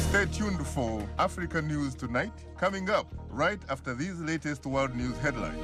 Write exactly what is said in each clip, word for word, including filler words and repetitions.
Stay tuned for Africa News Tonight, coming up right after these latest world news headlines.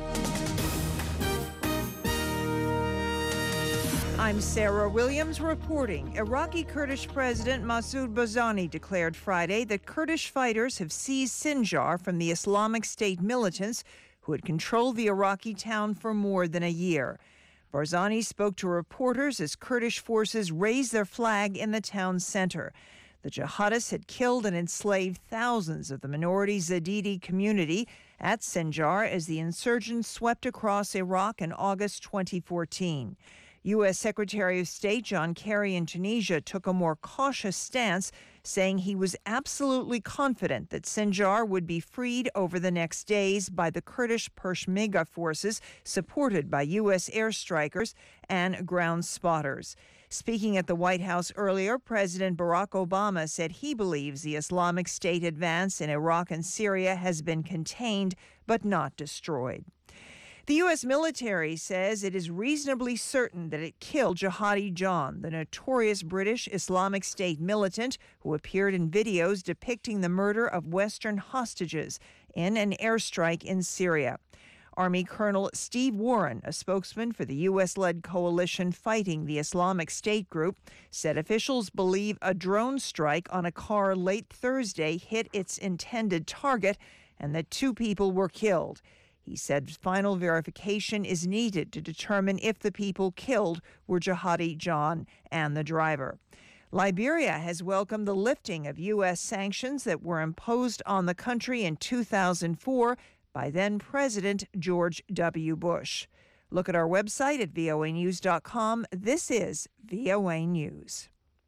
I'm Sarah Williams reporting. Iraqi Kurdish President Masoud Barzani declared Friday that Kurdish fighters have seized Sinjar from the Islamic State militants who had controlled the Iraqi town for more than a year. Barzani spoke to reporters as Kurdish forces raised their flag in the town's center. The jihadists had killed and enslaved thousands of the minority Zaidi community at Sinjar as the insurgents swept across Iraq in August twenty fourteen. U S Secretary of State John Kerry in Tunisia took a more cautious stance, saying he was absolutely confident that Sinjar would be freed over the next days by the Kurdish Peshmerga forces supported by U S airstrikers and ground spotters. Speaking at the White House earlier, President Barack Obama said he believes the Islamic State advance in Iraq and Syria has been contained but not destroyed. The U S military says it is reasonably certain that it killed Jihadi John, the notorious British Islamic State militant who appeared in videos depicting the murder of Western hostages in an airstrike in Syria. Army Colonel Steve Warren, a spokesman for the U S-led coalition fighting the Islamic State group, said officials believe a drone strike on a car late Thursday hit its intended target and that two people were killed. He said final verification is needed to determine if the people killed were Jihadi John and the driver. Liberia has welcomed the lifting of U S sanctions that were imposed on the country in two thousand four by then-President George W. Bush. Look at our website at V O A news dot com. This is V O A News.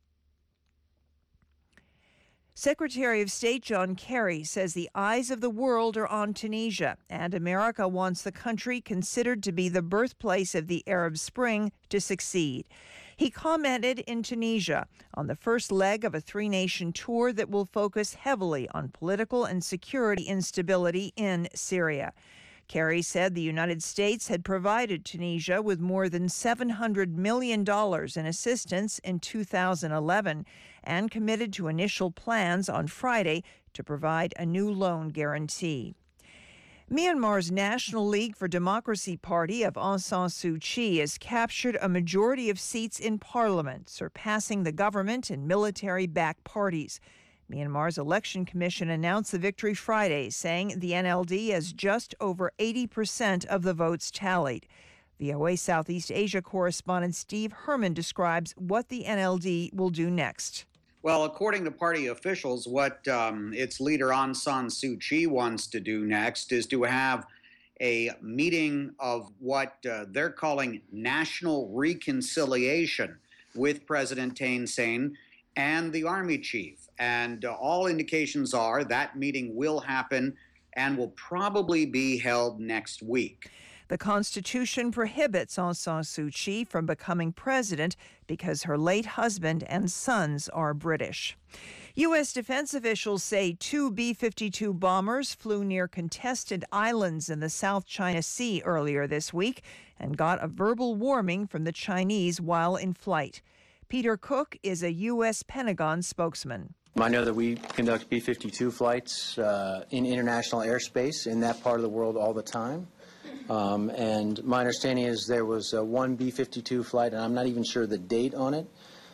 Secretary of State John Kerry says the eyes of the world are on Tunisia, and America wants the country considered to be the birthplace of the Arab Spring to succeed. He commented in Tunisia on the first leg of a three-nation tour that will focus heavily on political and security instability in Syria. Kerry said the United States had provided Tunisia with more than seven hundred million dollars in assistance in two thousand eleven and committed to initial plans on Friday to provide a new loan guarantee. Myanmar's National League for Democracy party of Aung San Suu Kyi has captured a majority of seats in parliament, surpassing the government and military-backed parties. Myanmar's Election Commission announced the victory Friday, saying the N L D has just over eighty percent of the votes tallied. V O A Southeast Asia correspondent Steve Herman describes what the N L D will do next. Well, according to party officials, what um, its leader Aung San Suu Kyi wants to do next is to have a meeting of what uh, they're calling national reconciliation with President Thein Sein and the army chief. And uh, all indications are that meeting will happen and will probably be held next week. The Constitution prohibits Aung San Suu Kyi from becoming president because her late husband and sons are British. U S defense officials say two B fifty-two bombers flew near contested islands in the South China Sea earlier this week and got a verbal warning from the Chinese while in flight. Peter Cook is a U S Pentagon spokesman. I know that we conduct B fifty-two flights uh, in international airspace in that part of the world all the time. Um, and my understanding is there was uh, one B fifty-two flight, and I'm not even sure the date on it,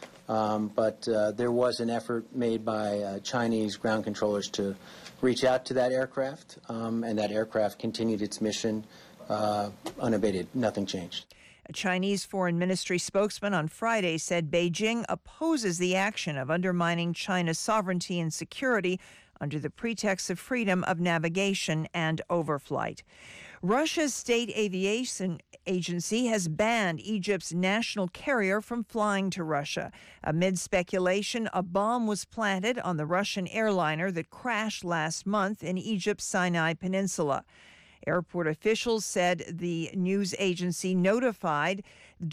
um, but uh, there was an effort made by uh, Chinese ground controllers to reach out to that aircraft, um, and that aircraft continued its mission uh, unabated. Nothing changed. A Chinese Foreign Ministry spokesman on Friday said Beijing opposes the action of undermining China's sovereignty and security under the pretext of freedom of navigation and overflight. Russia's state aviation agency has banned Egypt's national carrier from flying to Russia. Amid speculation, a bomb was planted on the Russian airliner that crashed last month in Egypt's Sinai Peninsula. Airport officials said the news agency notified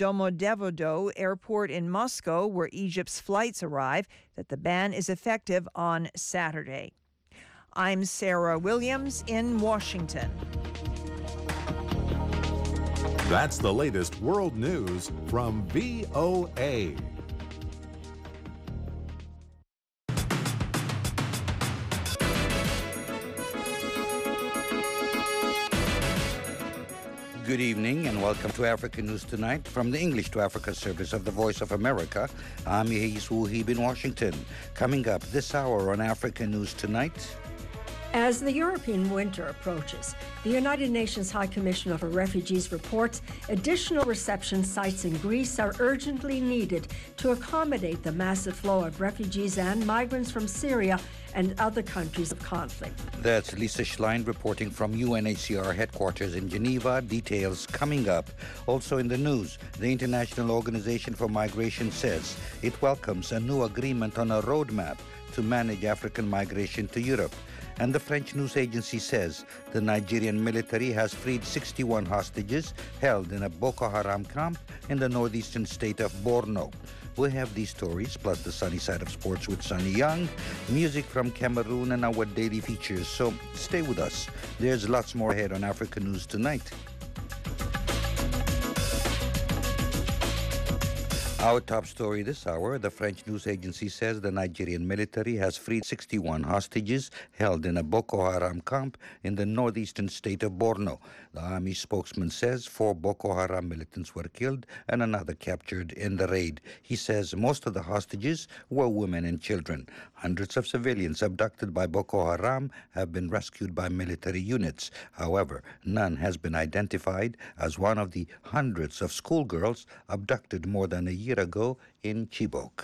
Domodedovo Airport in Moscow, where Egypt's flights arrive, that the ban is effective on Saturday. I'm Sarah Williams in Washington. That's the latest world news from V O A. Good evening and welcome to Africa News Tonight from the English to Africa service of the Voice of America. I'm Yehis Wuhib in Washington. Coming up this hour on Africa News Tonight. As the European winter approaches, the United Nations High Commissioner for Refugees reports additional reception sites in Greece are urgently needed to accommodate the massive flow of refugees and migrants from Syria and other countries of conflict. That's Lisa Schlein reporting from U N H C R headquarters in Geneva. Details coming up. Also in the news, the International Organization for Migration says it welcomes a new agreement on a roadmap to manage African migration to Europe. And the French news agency says the Nigerian military has freed sixty-one hostages held in a Boko Haram camp in the northeastern state of Borno. We have these stories, plus the sunny side of sports with Sunny Young, music from Cameroon, and our daily features. So stay with us. There's lots more ahead on Africa News Tonight. Our top story this hour, the French news agency says the Nigerian military has freed sixty-one hostages held in a Boko Haram camp in the northeastern state of Borno. The army spokesman says four Boko Haram militants were killed and another captured in the raid. He says most of the hostages were women and children. Hundreds of civilians abducted by Boko Haram have been rescued by military units. However, none has been identified as one of the hundreds of schoolgirls abducted more than a year ago in Chibok.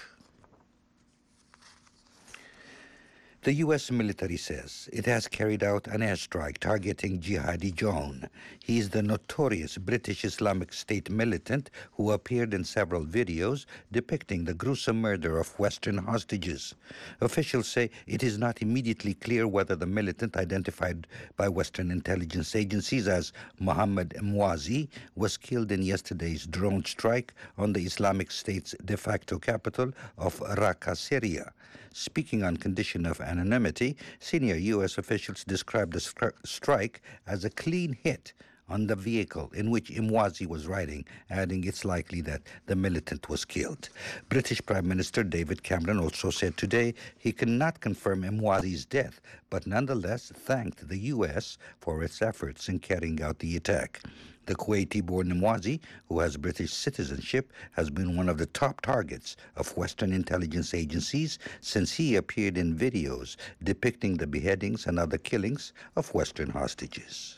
The U S military says it has carried out an airstrike targeting Jihadi John. He is the notorious British Islamic State militant who appeared in several videos depicting the gruesome murder of Western hostages. Officials say it is not immediately clear whether the militant, identified by Western intelligence agencies as Mohammed Mwazi, was killed in yesterday's drone strike on the Islamic State's de facto capital of Raqqa, Syria. Speaking on condition of anonymity, senior U S officials described the stri- strike as a clean hit on the vehicle in which Mwazi was riding, adding it's likely that the militant was killed. British Prime Minister David Cameron also said today he cannot confirm Mwazi's death, but nonetheless thanked the U S for its efforts in carrying out the attack. The Kuwaiti-born Mwazi, who has British citizenship, has been one of the top targets of Western intelligence agencies since he appeared in videos depicting the beheadings and other killings of Western hostages.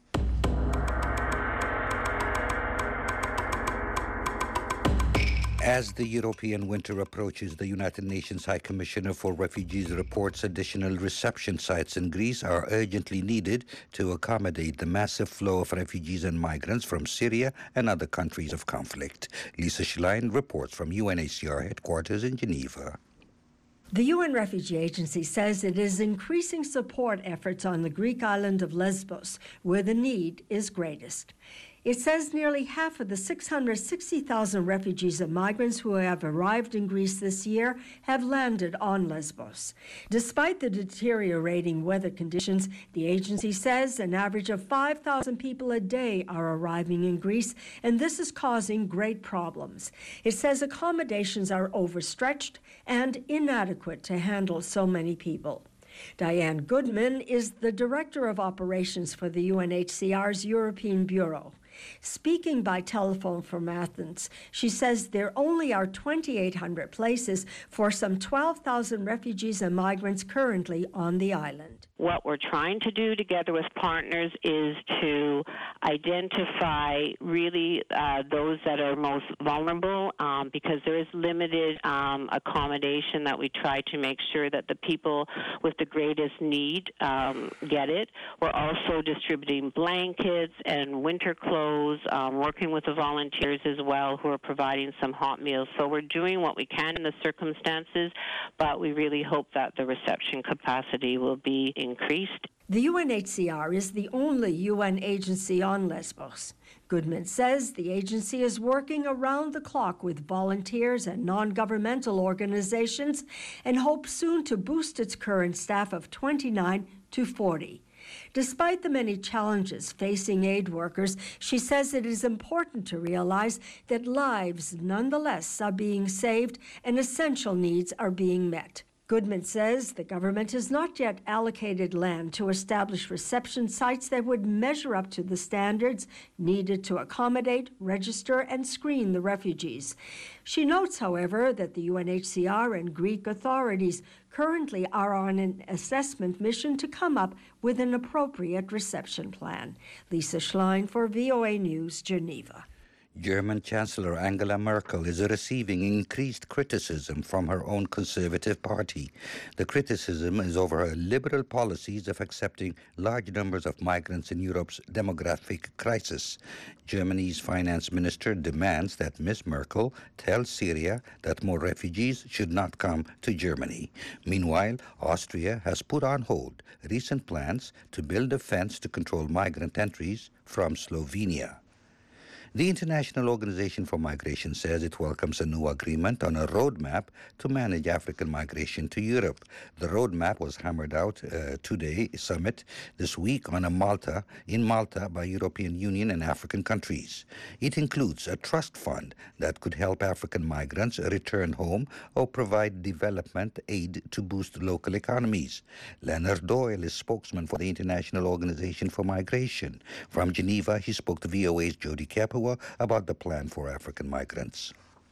As the European winter approaches, the United Nations High Commissioner for Refugees reports additional reception sites in Greece are urgently needed to accommodate the massive flow of refugees and migrants from Syria and other countries of conflict. Lisa Schlein reports from U N H C R headquarters in Geneva. The U N Refugee Agency says it is increasing support efforts on the Greek island of Lesbos, where the need is greatest. It says nearly half of the six hundred sixty thousand refugees and migrants who have arrived in Greece this year have landed on Lesbos. Despite the deteriorating weather conditions, the agency says an average of five thousand people a day are arriving in Greece, and this is causing great problems. It says accommodations are overstretched and inadequate to handle so many people. Diane Goodman is the Director of Operations for the U N H C R's European Bureau. Speaking by telephone from Athens, she says there only are twenty-eight hundred places for some twelve thousand refugees and migrants currently on the island. What we're trying to do together with partners is to identify really uh, those that are most vulnerable um, because there is limited um, accommodation that we try to make sure that the people with the greatest need um, get it. We're also distributing blankets and winter clothes, um, working with the volunteers as well who are providing some hot meals. So we're doing what we can in the circumstances, but we really hope that the reception capacity will be increased. The U N H C R is the only U N agency on Lesbos. Goodman says the agency is working around the clock with volunteers and non-governmental organizations and hopes soon to boost its current staff of twenty-nine to forty. Despite the many challenges facing aid workers, she says it is important to realize that lives nonetheless are being saved and essential needs are being met. Goodman says the government has not yet allocated land to establish reception sites that would measure up to the standards needed to accommodate, register, and screen the refugees. She notes, however, that the U N H C R and Greek authorities currently are on an assessment mission to come up with an appropriate reception plan. Lisa Schlein for V O A News, Geneva. German Chancellor Angela Merkel is receiving increased criticism from her own Conservative Party. The criticism is over her liberal policies of accepting large numbers of migrants in Europe's demographic crisis. Germany's finance minister demands that Miz Merkel tell Syria that more refugees should not come to Germany. Meanwhile, Austria has put on hold recent plans to build a fence to control migrant entries from Slovenia. The International Organization for Migration says it welcomes a new agreement on a roadmap to manage African migration to Europe. The roadmap was hammered out uh, today summit this week on a Malta in Malta by European Union and African countries. It includes a trust fund that could help African migrants return home or provide development aid to boost local economies. Leonard Doyle is spokesman for the International Organization for Migration. From Geneva, he spoke to V O A's Jody Kapua about the plan for African migrants.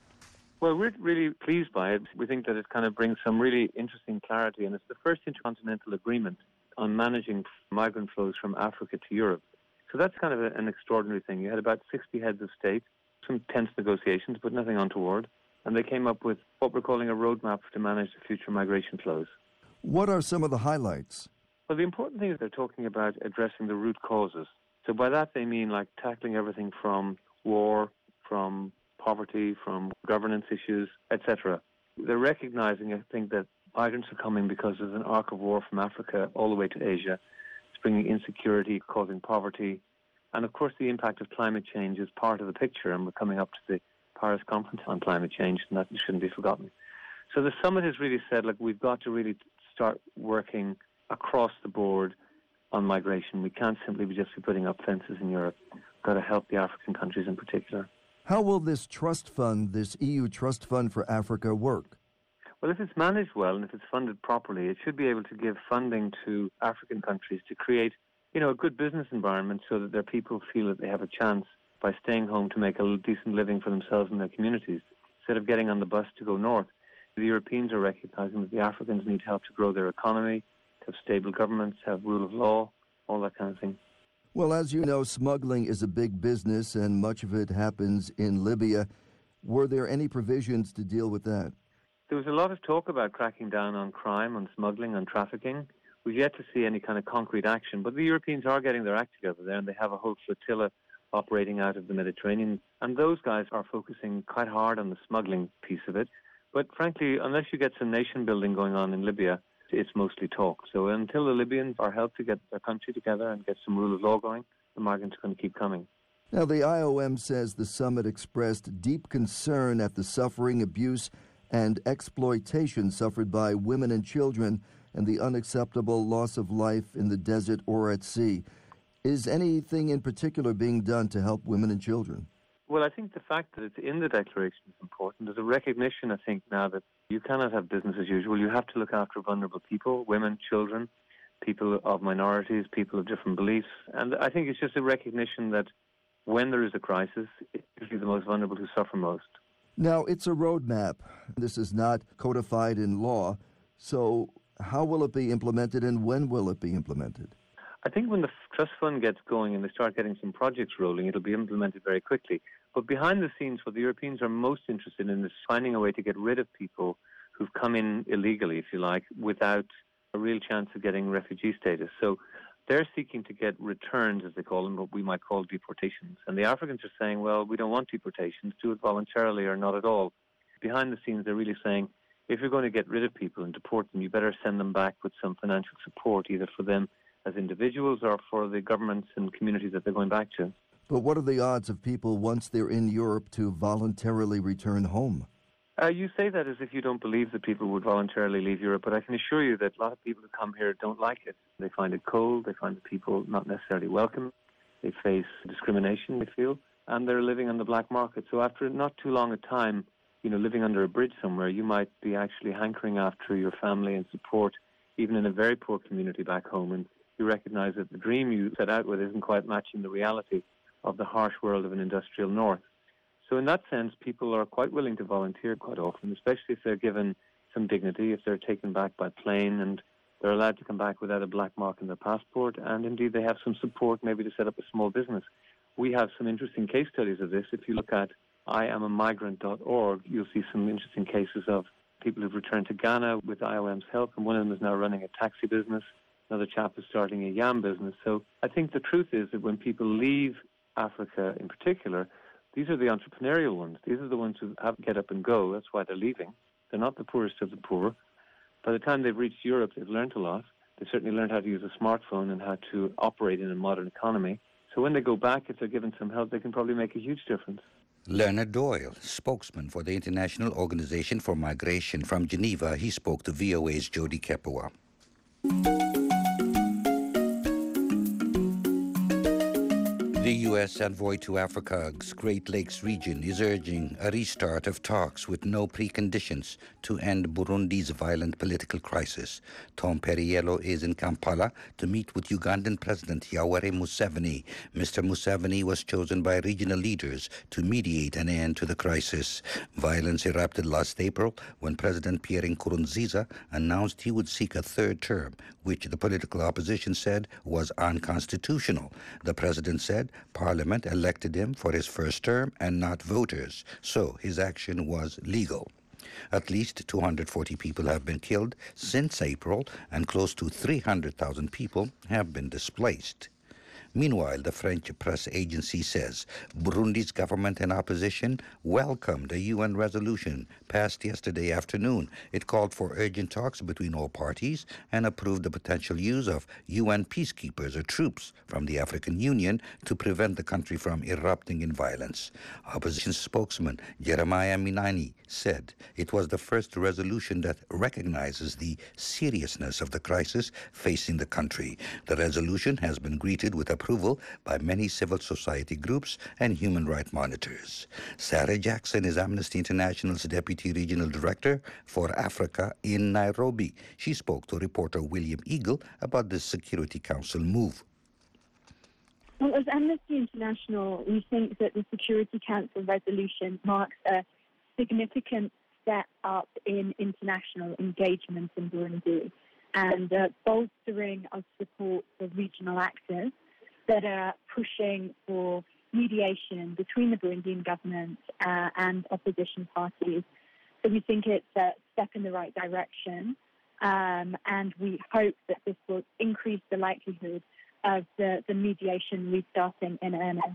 Well, we're really pleased by it. We think that it kind of brings some really interesting clarity, and it's the first intercontinental agreement on managing migrant flows from Africa to Europe. So that's kind of a, an extraordinary thing. You had about sixty heads of state, some tense negotiations, but nothing untoward, and they came up with what we're calling a roadmap to manage the future migration flows. What are some of the highlights? Well, the important thing is they're talking about addressing the root causes. So by that they mean like tackling everything from war, from poverty, from governance issues, et cetera. They're recognizing, I think, that migrants are coming because there's an arc of war from Africa all the way to Asia. It's bringing insecurity, causing poverty. And of course the impact of climate change is part of the picture, and we're coming up to the Paris Conference on climate change, and that shouldn't be forgotten. So the summit has really said, like, we've got to really start working across the board on migration. We can't simply be just be putting up fences in Europe. We've got to help the African countries in particular. How will this trust fund, this E U trust fund for Africa, work? Well, if it's managed well and if it's funded properly, it should be able to give funding to African countries to create, you know, a good business environment so that their people feel that they have a chance by staying home to make a decent living for themselves and their communities, instead of getting on the bus to go north. The Europeans are recognizing that the Africans need help to grow their economy, have stable governments, have rule of law, all that kind of thing. Well, as you know, smuggling is a big business, and much of it happens in Libya. Were there any provisions to deal with that? There was a lot of talk about cracking down on crime, on smuggling, on trafficking. We've yet to see any kind of concrete action, but the Europeans are getting their act together there, and they have a whole flotilla operating out of the Mediterranean, and those guys are focusing quite hard on the smuggling piece of it. But frankly, unless you get some nation building going on in Libya, it's mostly talk. So until the Libyans are helped to get their country together and get some rule of law going, the migrants are going to keep coming. Now, the I O M says the summit expressed deep concern at the suffering, abuse, and exploitation suffered by women and children and the unacceptable loss of life in the desert or at sea. Is anything in particular being done to help women and children? Well, I think the fact that it's in the declaration is important. There's a recognition, I think, now that you cannot have business as usual. You have to look after vulnerable people, women, children, people of minorities, people of different beliefs. And I think it's just a recognition that when there is a crisis, it's usually the most vulnerable who suffer most. Now, it's a roadmap. This is not codified in law. So how will it be implemented, and when will it be implemented? I think when the trust fund gets going and they start getting some projects rolling, it'll be implemented very quickly. But behind the scenes, what the Europeans are most interested in is finding a way to get rid of people who've come in illegally, if you like, without a real chance of getting refugee status. So they're seeking to get returns, as they call them, what we might call deportations. And the Africans are saying, well, we don't want deportations, do it voluntarily or not at all. Behind the scenes, they're really saying, if you're going to get rid of people and deport them, you better send them back with some financial support, either for them as individuals or for the governments and communities that they're going back to. But what are the odds of people, once they're in Europe, to voluntarily return home? Uh, you say that as if you don't believe that people would voluntarily leave Europe, but I can assure you that a lot of people who come here don't like it. They find it cold, they find the people not necessarily welcome, they face discrimination, they feel, and they're living on the black market. So after not too long a time, you know, living under a bridge somewhere, you might be actually hankering after your family and support, even in a very poor community back home. And you recognize that the dream you set out with isn't quite matching the reality of the harsh world of an industrial north. So in that sense, people are quite willing to volunteer quite often, especially if they're given some dignity, if they're taken back by plane and they're allowed to come back without a black mark in their passport, and indeed they have some support maybe to set up a small business. We have some interesting case studies of this. If you look at I am a migrant dot org, you'll see some interesting cases of people who've returned to Ghana with I O M's help, and one of them is now running a taxi business. Another chap is starting a yam business. So I think the truth is that when people leave Africa in particular, these are the entrepreneurial ones. These are the ones who have to get up and go. That's why they're leaving. They're not the poorest of the poor. By the time they've reached Europe, they've learned a lot. They've certainly learned how to use a smartphone and how to operate in a modern economy. So when they go back, if they're given some help, they can probably make a huge difference. Leonard Doyle, spokesman for the International Organization for Migration from Geneva, he spoke to V O A's Jody Kepua. The U S envoy to Africa's Great Lakes region is urging a restart of talks with no preconditions to end Burundi's violent political crisis. Tom Perriello is in Kampala to meet with Ugandan President Yoweri Museveni. Mister Museveni was chosen by regional leaders to mediate an end to the crisis. Violence erupted last April when President Pierre Nkurunziza announced he would seek a third term, which the political opposition said was unconstitutional. The president said Parliament elected him for his first term and not voters, so his action was legal. At least two hundred forty people have been killed since April, and close to three hundred thousand people have been displaced. Meanwhile, the French press agency says Burundi's government and opposition welcomed a U N resolution passed yesterday afternoon. It called for urgent talks between all parties and approved the potential use of U N peacekeepers or troops from the African Union to prevent the country from erupting in violence. Opposition spokesman Jeremiah Minani said it was the first resolution that recognizes the seriousness of the crisis facing the country. The resolution has been greeted with approval by many civil society groups and human rights monitors. Sarah Jackson is Amnesty International's Deputy Regional Director for Africa in Nairobi. She spoke to reporter William Eagle about the Security Council move. Well, as Amnesty International, we think that the Security Council resolution marks a significant step up in international engagement in Burundi and uh, bolstering of support for regional actors that are pushing for mediation between the Burundian government uh, and opposition parties. So we think it's a step in the right direction, um, and we hope that this will increase the likelihood of the, the mediation restarting in earnest.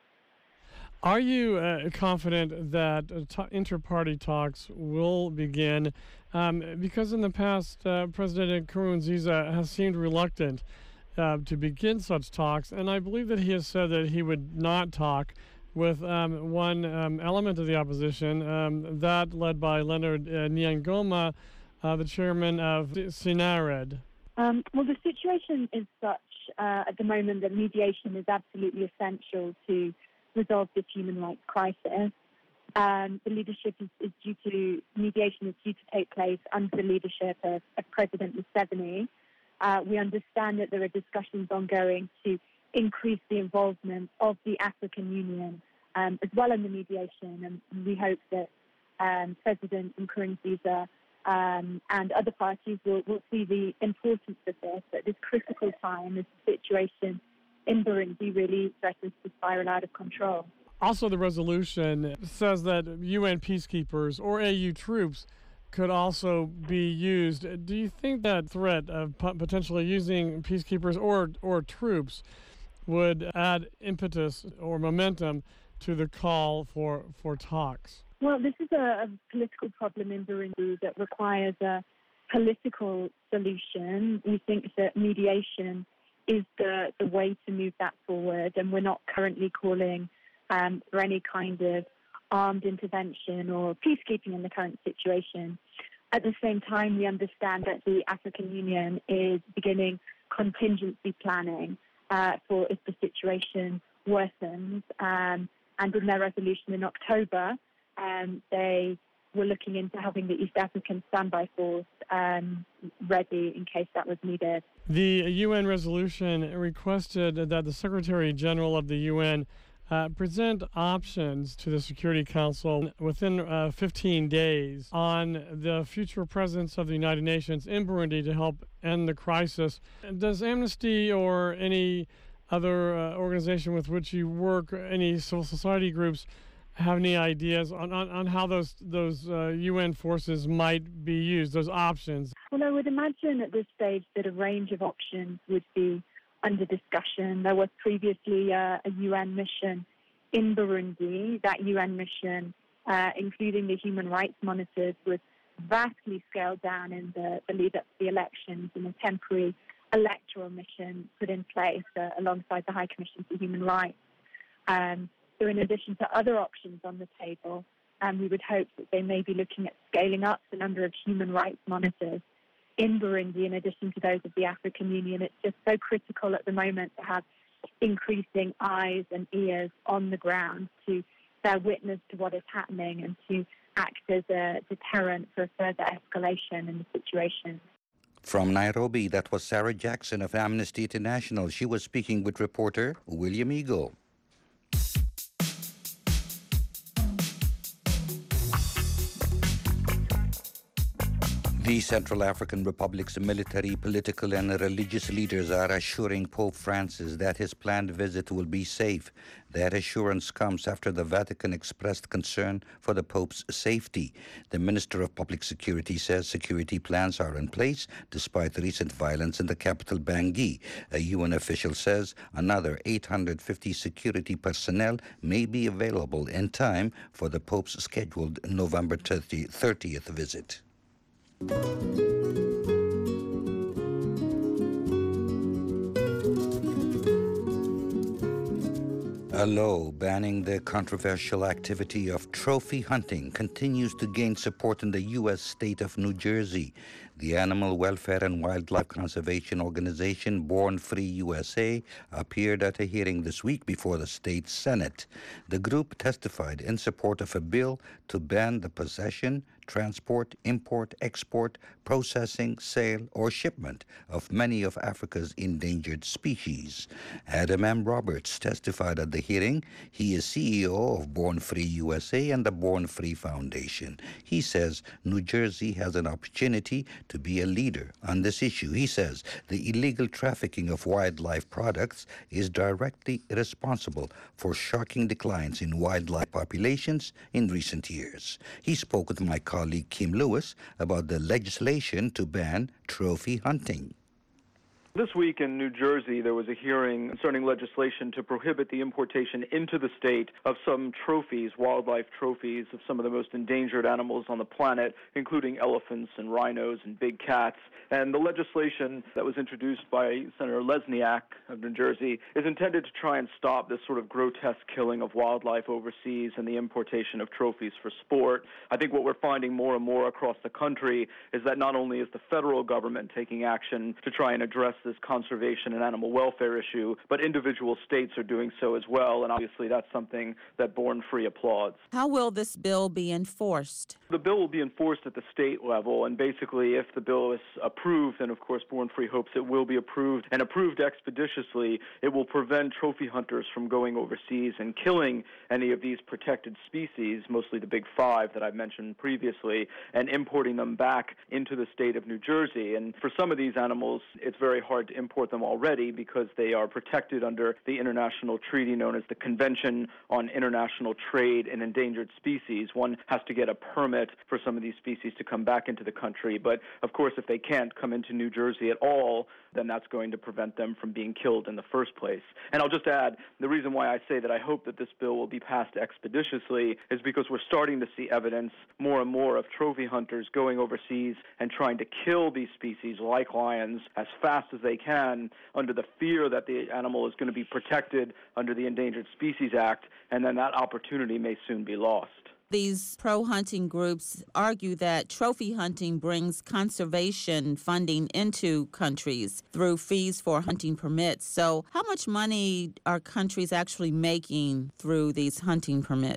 Are you uh, confident that uh, t- inter-party talks will begin? Um, because in the past, uh, President Nkurunziza has seemed reluctant uh, to begin such talks, and I believe that he has said that he would not talk with um, one um, element of the opposition, um, that led by Leonard uh, Nyangoma, uh, the chairman of Sinared. Um, well, the situation is such uh, at the moment that mediation is absolutely essential to resolve this human rights crisis. Um, the leadership is, is due to, mediation is due to take place under the leadership of, of President Museveni. Uh, we understand that there are discussions ongoing to increase the involvement of the African Union um, as well in the mediation, and we hope that um, President Nkurunziza um, and other parties will, will see the importance of this at this critical time as the situation in Burundi really threatens to spiral out of control. Also, the resolution says that U N peacekeepers or A U troops could also be used. Do you think that threat of potentially using peacekeepers or, or troops would add impetus or momentum to the call for, for talks? Well, this is a, a political problem in Burundi that requires a political solution. We think that mediation is the, the way to move that forward, and we're not currently calling um, for any kind of armed intervention or peacekeeping in the current situation. At the same time, we understand that the African Union is beginning contingency planning uh, for if the situation worsens. Um, and in their resolution in October, um, they we're looking into having the East African Standby Force um, ready in case that was needed. The U N resolution requested that the Secretary General of the U N uh, present options to the Security Council within uh, fifteen days on the future presence of the United Nations in Burundi to help end the crisis. Does Amnesty or any other uh, organization with which you work, any civil society groups, have any ideas on, on, on how those those uh, U N forces might be used, those options? Well, I would imagine at this stage that a range of options would be under discussion. There was previously uh, a U N mission in Burundi. That U N mission, uh, including the human rights monitors, was vastly scaled down in the, the lead up to the elections, and a temporary electoral mission put in place uh, alongside the High Commission for Human Rights. Um, so in addition to other options on the table, um, we would hope that they may be looking at scaling up the number of human rights monitors in Burundi, in addition to those of the African Union. It's just so critical at the moment to have increasing eyes and ears on the ground to bear witness to what is happening and to act as a deterrent for further escalation in the situation. From Nairobi, that was Sarah Jackson of Amnesty International. She was speaking with reporter William Eagle. The Central African Republic's military, political, and religious leaders are assuring Pope Francis that his planned visit will be safe. That assurance comes after the Vatican expressed concern for the Pope's safety. The Minister of Public Security says security plans are in place despite recent violence in the capital, Bangui. A U N official says another eight hundred fifty security personnel may be available in time for the Pope's scheduled November thirtieth visit. A law banning the controversial activity of trophy hunting continues to gain support in the U S state of New Jersey. The animal welfare and wildlife conservation organization Born Free U S A appeared at a hearing this week before the state Senate. The group testified in support of a bill to ban the possession, transport, import, export, processing, sale, or shipment of many of Africa's endangered species. Adam M. Roberts testified at the hearing. He is C E O of Born Free U S A and the Born Free Foundation. He says New Jersey has an opportunity to be a leader on this issue. He says the illegal trafficking of wildlife products is directly responsible for shocking declines in wildlife populations in recent years. He spoke with my colleague Kim Lewis about the legislation to ban trophy hunting. This week in New Jersey, there was a hearing concerning legislation to prohibit the importation into the state of some trophies, wildlife trophies of some of the most endangered animals on the planet, including elephants and rhinos and big cats. And the legislation that was introduced by Senator Lesniak of New Jersey is intended to try and stop this sort of grotesque killing of wildlife overseas and the importation of trophies for sport. I think what we're finding more and more across the country is that not only is the federal government taking action to try and address this conservation and animal welfare issue, but individual states are doing so as well, and obviously that's something that Born Free applauds. How will this bill be enforced? The bill will be enforced at the state level, and basically if the bill is approved, and of course Born Free hopes it will be approved, and approved expeditiously, it will prevent trophy hunters from going overseas and killing any of these protected species, mostly the big five that I mentioned previously, and importing them back into the state of New Jersey. And for some of these animals, it's very hard to import them already because they are protected under the international treaty known as the Convention on International Trade in Endangered Species. One has to get a permit for some of these species to come back into the country. But, of course, if they can't come into New Jersey at all, then that's going to prevent them from being killed in the first place. And I'll just add, the reason why I say that I hope that this bill will be passed expeditiously is because we're starting to see evidence more and more of trophy hunters going overseas and trying to kill these species like lions as fast as they can under the fear that the animal is going to be protected under the Endangered Species Act, and then that opportunity may soon be lost. These pro-hunting groups argue that trophy hunting brings conservation funding into countries through fees for hunting permits. So how much money are countries actually making through these hunting permits?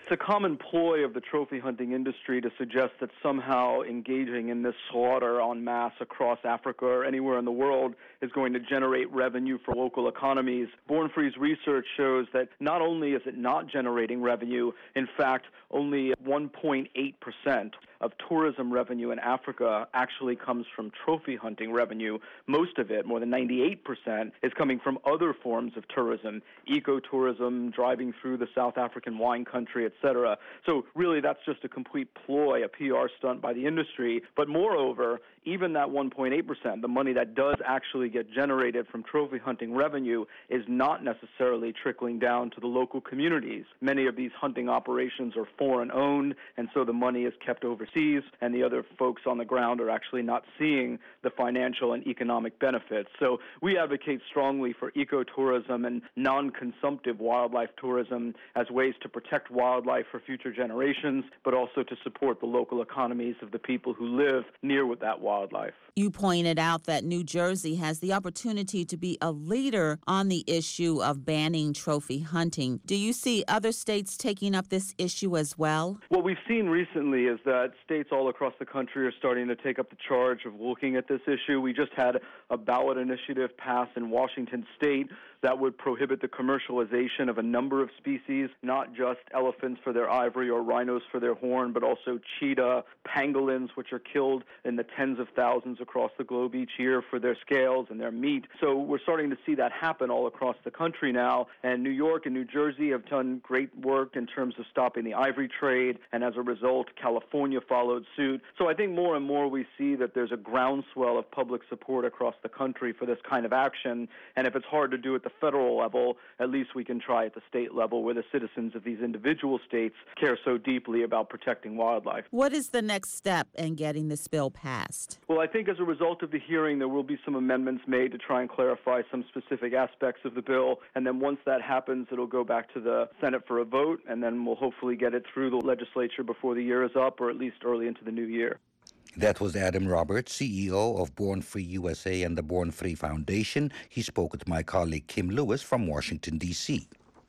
It's a common ploy of the trophy hunting industry to suggest that somehow engaging in this slaughter en masse across Africa or anywhere in the world is going to generate revenue for local economies. Born Free's research shows that not only is it not generating revenue, in fact, only one point eight percent of tourism revenue in Africa actually comes from trophy hunting revenue. Most of it, more than ninety-eight percent, is coming from other forms of tourism, ecotourism, driving through the South African wine country, et cetera. So really that's just a complete ploy, a P R stunt by the industry. But moreover, even that one point eight percent, the money that does actually get generated from trophy hunting revenue, is not necessarily trickling down to the local communities. Many of these hunting operations are foreign owned, and so the money is kept overseas, and the other folks on the ground are actually not seeing the financial and economic benefits. So we advocate strongly for ecotourism and non-consumptive wildlife tourism as ways to protect wildlife for future generations, but also to support the local economies of the people who live near with that wildlife. You pointed out that New Jersey has the opportunity to be a leader on the issue of banning trophy hunting. Do you see other states taking up this issue as well? What we've seen recently is that states all across the country are starting to take up the charge of looking at this issue. We just had a ballot initiative pass in Washington state that would prohibit the commercialization of a number of species, not just elephants for their ivory or rhinos for their horn, but also cheetah, pangolins, which are killed in the tens of thousands across the globe each year for their scales and their meat. So we're starting to see that happen all across the country now, and New York and New Jersey have done great work in terms of stopping the ivory trade, and as a result, California followed suit. So I think more and more we see that there's a groundswell of public support across the country for this kind of action, and if it's hard to do at the federal level, at least we can try at the state level, where the citizens of these individual states care so deeply about protecting wildlife. What is the next step in getting this bill passed? Well, I think as a result of the hearing, there will be some amendments made to try and clarify some specific aspects of the bill, and then once that happens, it'll go back to the Senate for a vote, and then we'll hopefully get it through the legislature before the year is up, or at least early into the new year. That was Adam Roberts, C E O of Born Free U S A and the Born Free Foundation. He spoke with my colleague Kim Lewis from Washington, D C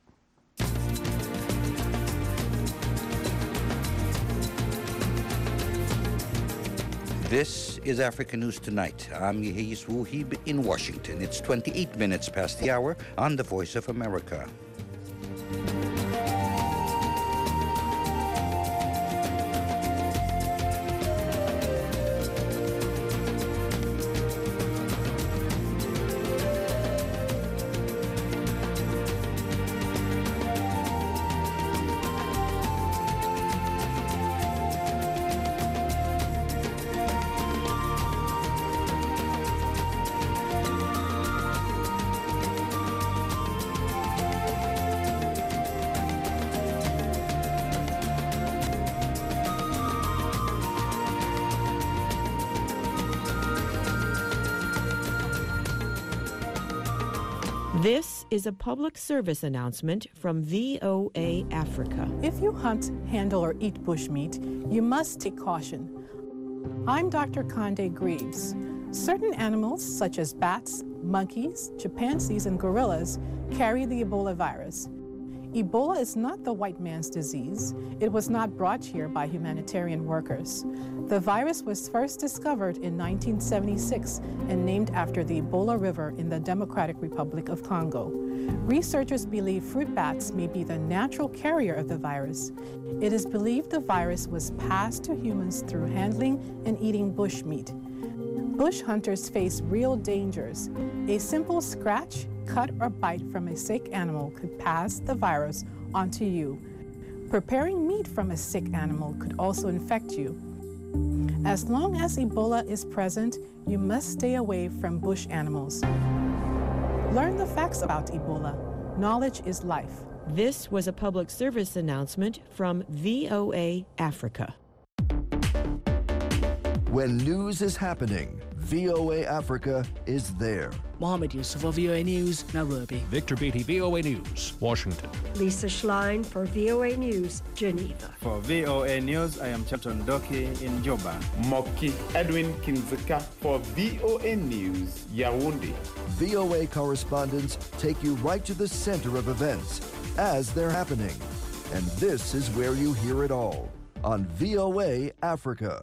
This is Africa News Tonight. I'm Yehis Wuhib in Washington. It's twenty-eight minutes past the hour on the Voice of America. This is a public service announcement from V O A Africa. If you hunt, handle, or eat bushmeat, you must take caution. I'm Doctor Conde Greaves. Certain animals, such as bats, monkeys, chimpanzees, and gorillas, carry the Ebola virus. Ebola is not the white man's disease. It was not brought here by humanitarian workers. The virus was first discovered in nineteen seventy-six and named after the Ebola River in the Democratic Republic of Congo. Researchers believe fruit bats may be the natural carrier of the virus. It is believed the virus was passed to humans through handling and eating bushmeat. Bush hunters face real dangers. A simple scratch, cut, or bite from a sick animal could pass the virus onto you. Preparing meat from a sick animal could also infect you. As long as Ebola is present, you must stay away from bush animals. Learn the facts about Ebola. Knowledge is life. This was a public service announcement from V O A Africa. When news is happening, V O A Africa is there. Mohammed Yusuf for V O A News, Nairobi. Victor Beatty, V O A News, Washington. Lisa Schlein for V O A News, Geneva. For V O A News, I am Chaton Doki in Juba. Moki Edwin Kinzeka for V O A News, Yaoundé. V O A correspondents take you right to the center of events as they're happening. And this is where you hear it all on V O A Africa.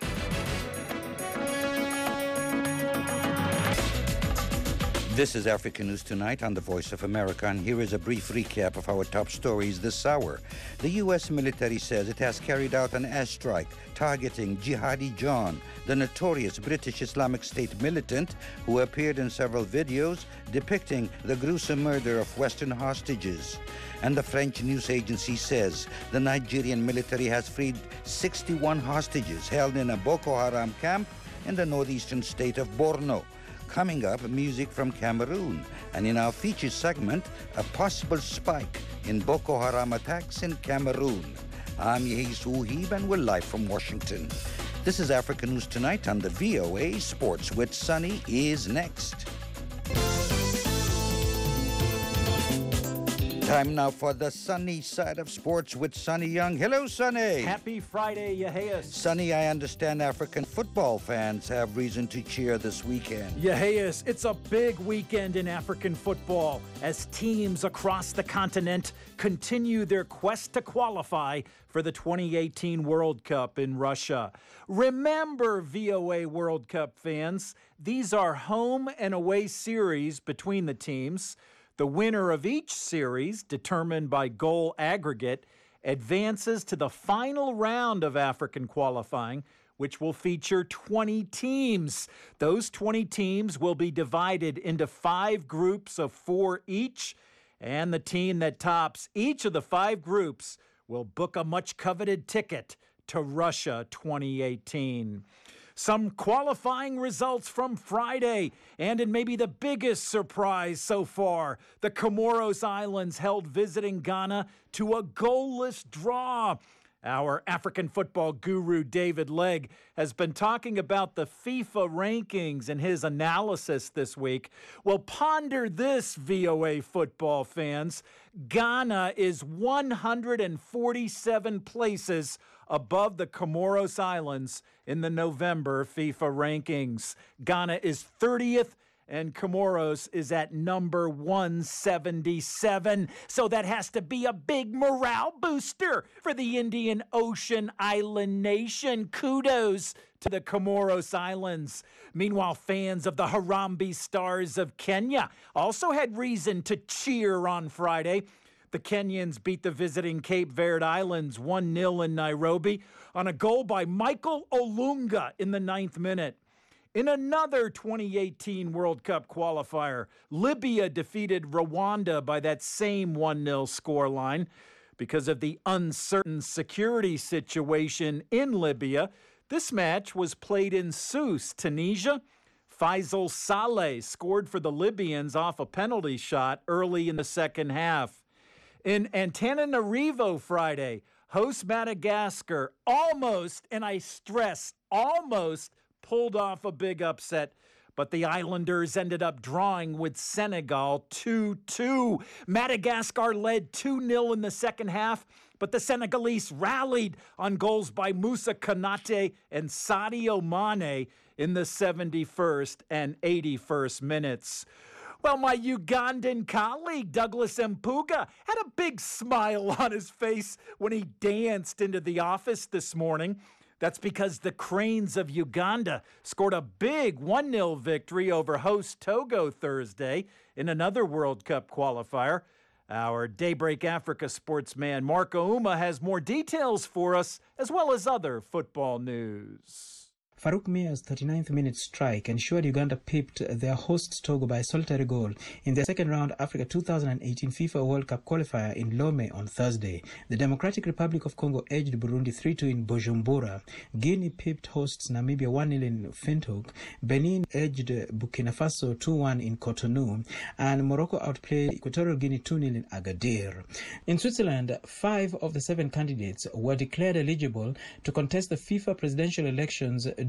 This is Africa News Tonight on the Voice of America, and here is a brief recap of our top stories this hour. The U S military says it has carried out an airstrike targeting Jihadi John, the notorious British Islamic State militant who appeared in several videos depicting the gruesome murder of Western hostages. And the French news agency says the Nigerian military has freed sixty-one hostages held in a Boko Haram camp in the northeastern state of Borno. Coming up, music from Cameroon. And in our feature segment, a possible spike in Boko Haram attacks in Cameroon. I'm Yehis Uhib, and we're live from Washington. This is Africa News Tonight on the V O A. Sports with Sunny is next. Time now for the sunny side of sports with Sonny Young. Hello, Sonny. Happy Friday, Yeheas. Sonny, I understand African football fans have reason to cheer this weekend. Yeheas, it's a big weekend in African football as teams across the continent continue their quest to qualify for the twenty eighteen World Cup in Russia. Remember, V O A World Cup fans, these are home and away series between the teams. The winner of each series, determined by goal aggregate, advances to the final round of African qualifying, which will feature twenty teams. Those twenty teams will be divided into five groups of four each, and the team that tops each of the five groups will book a much-coveted ticket to Russia twenty eighteen. Some qualifying results from Friday, and in maybe the biggest surprise so far, the Comoros Islands held visiting Ghana to a goalless draw. Our African football guru, David Legg, has been talking about the FIFA rankings in his analysis this week. Well, ponder this, V O A football fans. Ghana is one hundred forty-seven places above the Comoros Islands in the November FIFA rankings. Ghana is thirtieth, and Comoros is at number one seventy-seven. So that has to be a big morale booster for the Indian Ocean Island nation. Kudos to the Comoros Islands. Meanwhile, fans of the Harambee Stars of Kenya also had reason to cheer on Friday. The Kenyans beat the visiting Cape Verde Islands one nil in Nairobi on a goal by Michael Olunga in the ninth minute. In another twenty eighteen World Cup qualifier, Libya defeated Rwanda by that same one nil scoreline. Because of the uncertain security situation in Libya, this match was played in Sousse, Tunisia. Faisal Saleh scored for the Libyans off a penalty shot early in the second half. In Antananarivo Friday, host Madagascar almost, and I stress almost, pulled off a big upset, but the Islanders ended up drawing with Senegal two two. Madagascar led two nil in the second half, but the Senegalese rallied on goals by Moussa Konate and Sadio Mane in the seventy-first and eighty-first minutes. Well, my Ugandan colleague, Douglas Mpuga, had a big smile on his face when he danced into the office this morning. That's because the Cranes of Uganda scored a big one nil victory over host Togo Thursday in another World Cup qualifier. Our Daybreak Africa sportsman Marco Uma has more details for us, as well as other football news. Farouk Mia's thirty-ninth minute strike ensured Uganda pipped their hosts Togo by a solitary goal in their second round Africa two thousand eighteen FIFA World Cup qualifier in Lome on Thursday. The Democratic Republic of Congo edged Burundi three two in Bujumbura. Guinea pipped hosts Namibia one nil in Windhoek. Benin edged Burkina Faso two one in Cotonou. And Morocco outplayed Equatorial Guinea two nil in Agadir. In Switzerland, five of the seven candidates were declared eligible to contest the FIFA presidential elections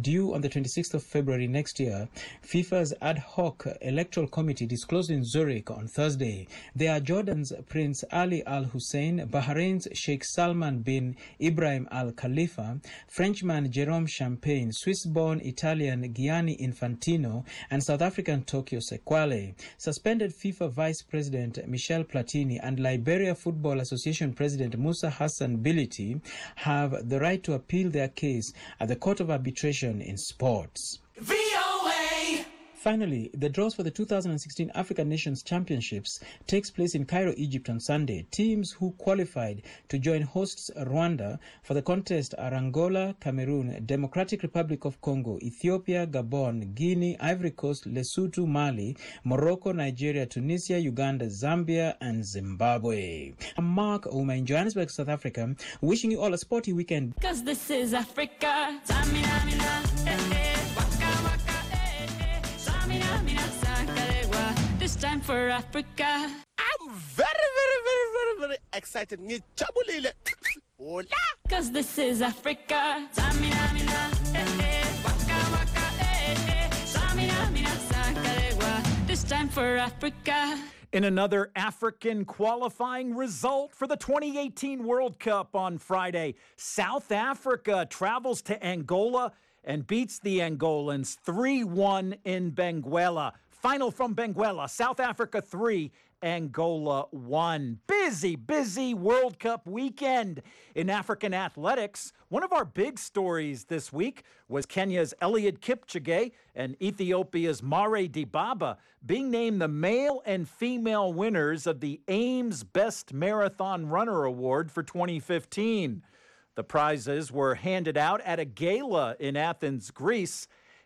due on the twenty-sixth of February next year, FIFA's ad hoc electoral committee disclosed in Zurich on Thursday. They are Jordan's Prince Ali Al Hussein, Bahrain's Sheikh Salman bin Ibrahim Al Khalifa, Frenchman Jerome Champagne, Swiss-born Italian Gianni Infantino, and South African Tokyo Sequale. Suspended FIFA Vice President Michel Platini and Liberia Football Association President Musa Hassan Bility have the right to appeal their case at the Court of Arbitration in Sports. V O A! Finally, the draws for the two thousand sixteen African Nations Championships takes place in Cairo, Egypt on Sunday. Teams who qualified to join hosts Rwanda for the contest are Angola, Cameroon, Democratic Republic of Congo, Ethiopia, Gabon, Guinea, Ivory Coast, Lesotho, Mali, Morocco, Nigeria, Tunisia, Uganda, Zambia, and Zimbabwe. I'm Mark Ouma in Johannesburg, South Africa, wishing you all a sporty weekend. Cause this is Africa. Tamina, mina, eh, eh. This time for Africa. I'm very, very, very, very, very excited. Hola! Cause this is Africa. Tamina, mina, eh, eh. Waka, waka, eh, eh. Tamina, mina, sakarewa. This time for Africa. In another African qualifying result for the twenty eighteen World Cup on Friday, South Africa travels to Angola and beats the Angolans three one in Benguela. Final from Benguela, South Africa three, Angola one. Busy, busy World Cup weekend in African athletics. One of our big stories this week was Kenya's Eliud Kipchoge and Ethiopia's Mare Dibaba being named the male and female winners of the Ames Best Marathon Runner Award for twenty fifteen. The prizes were handed out at a gala in Athens, Greece.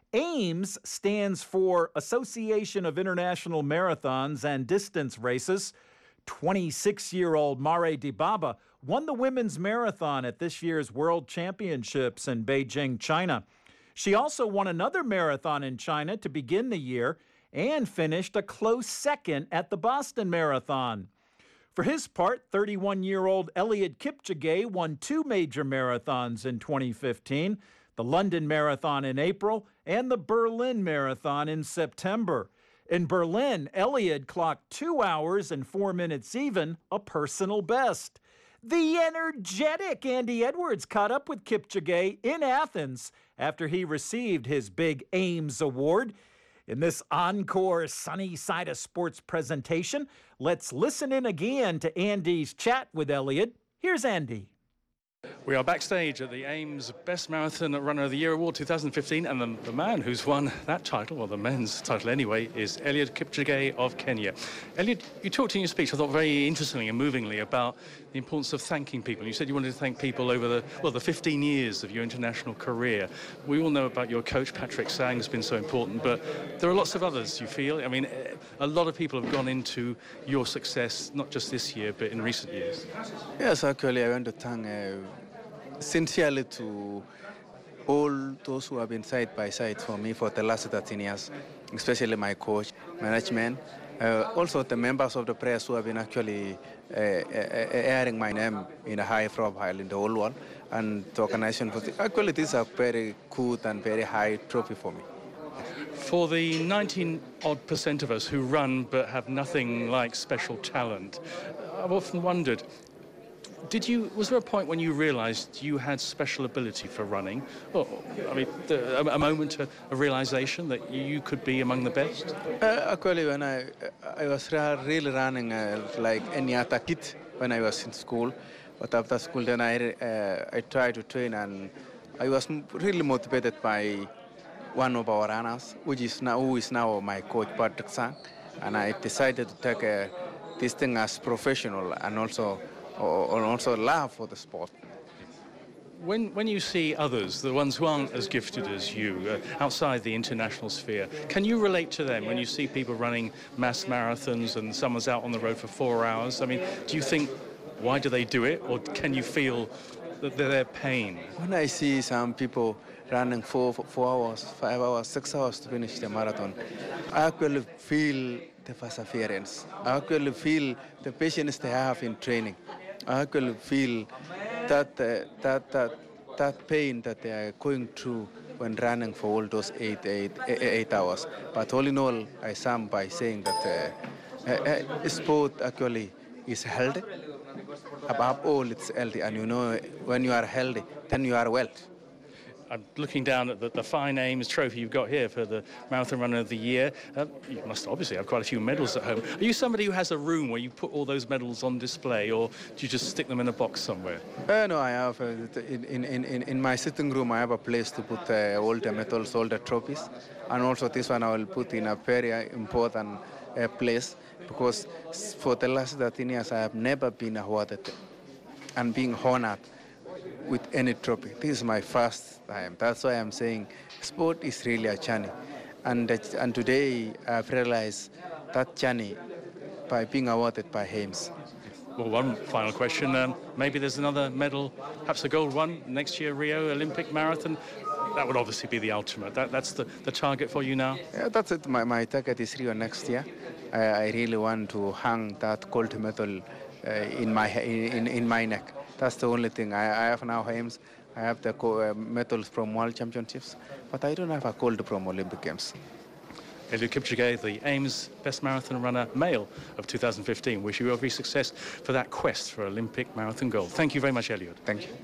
AIMS stands for Association of International Marathons and Distance Races. twenty-six-year-old Mare Dibaba won the women's marathon at this year's World Championships in Beijing, China. She also won another marathon in China to begin the year and finished a close second at the Boston Marathon. For his part, thirty-one-year-old Eliud Kipchoge won two major marathons in twenty fifteen, the London Marathon in April and the Berlin Marathon in September. In Berlin, Eliud clocked two hours and four minutes even, a personal best. The energetic Andy Edwards caught up with Kipchoge in Athens after he received his big AIMS award. In this encore Sunny Side of Sports presentation, let's listen in again to Andy's chat with Eliud. Here's Andy. We are backstage at the AIMS Best Marathon Runner of the Year Award two thousand fifteen, and the, the man who's won that title, or the men's title anyway, is Eliud Kipchoge of Kenya. Eliud, you talked in your speech, I thought, very interestingly and movingly about the importance of thanking people. You said you wanted to thank people over the, well, the fifteen years of your international career. We all know about your coach, Patrick Sang, has been so important, but there are lots of others, you feel? I mean, a lot of people have gone into your success, not just this year, but in recent years. Yes, actually, I want to thank uh, sincerely to all those who have been side by side for me for the last thirteen years, especially my coach, management, uh, also the members of the press who have been actually uh, uh, airing my name in a high profile in the whole world, and the organization. For the, actually, this is a very good and very high trophy for me. For the nineteen odd percent of us who run but have nothing like special talent, I've often wondered, Did you? Was there a point when you realised you had special ability for running? Or, I mean, the, a, a moment, a, a realisation that you could be among the best? Uh, actually, when I I was really running uh, like any other kid when I was in school, but after school then I uh, I tried to train, and I was really motivated by one of our runners, which is now who is now my coach, Patrick Sang, and I decided to take uh, this thing as professional and also. Or also love for the sport. When, when you see others, the ones who aren't as gifted as you, uh, outside the international sphere, can you relate to them when you see people running mass marathons and someone's out on the road for four hours? I mean, do you think, why do they do it? Or can you feel that they're their pain? When I see some people running four, four hours, five hours, six hours to finish the marathon, I actually feel the perseverance. I actually feel the patience they have in training. I actually feel that, uh, that, that, that pain that they are going through when running for all those eight, eight, eight hours. But all in all, I sum by saying that uh, uh, sport actually is healthy. Above all, it's healthy. And you know, when you are healthy, then you are well. I'm looking down at the, the fine Ames trophy you've got here for the Marathon Runner of the Year. Uh, you must obviously have quite a few medals at home. Are you somebody who has a room where you put all those medals on display, or do you just stick them in a box somewhere? Uh, no, I have, uh, in, in, in, in my sitting room, I have a place to put uh, all the medals, all the trophies. And also this one I will put in a very important uh, place, because for the last thirteen years, I have never been awarded and being honored with any trophy. This is my first time. That's why I'm saying sport is really a journey. And, and today I've realized that journey by being awarded by Ames. Well, one final question. Um, maybe there's another medal, perhaps a gold one, next year, Rio Olympic Marathon. That would obviously be the ultimate. That, that's the, the target for you now? Yeah, that's it. My, my target is Rio next year. I, I really want to hang that gold medal uh, in, my, in, in my neck. That's the only thing. I, I have now Ames. I have the co- uh, medals from World Championships, but I don't have a gold from Olympic Games. Eliud Kipchoge, the Ames Best Marathon Runner Male of two thousand fifteen. Wish you every success for that quest for Olympic marathon gold. Thank you very much, Eliud. Thank you.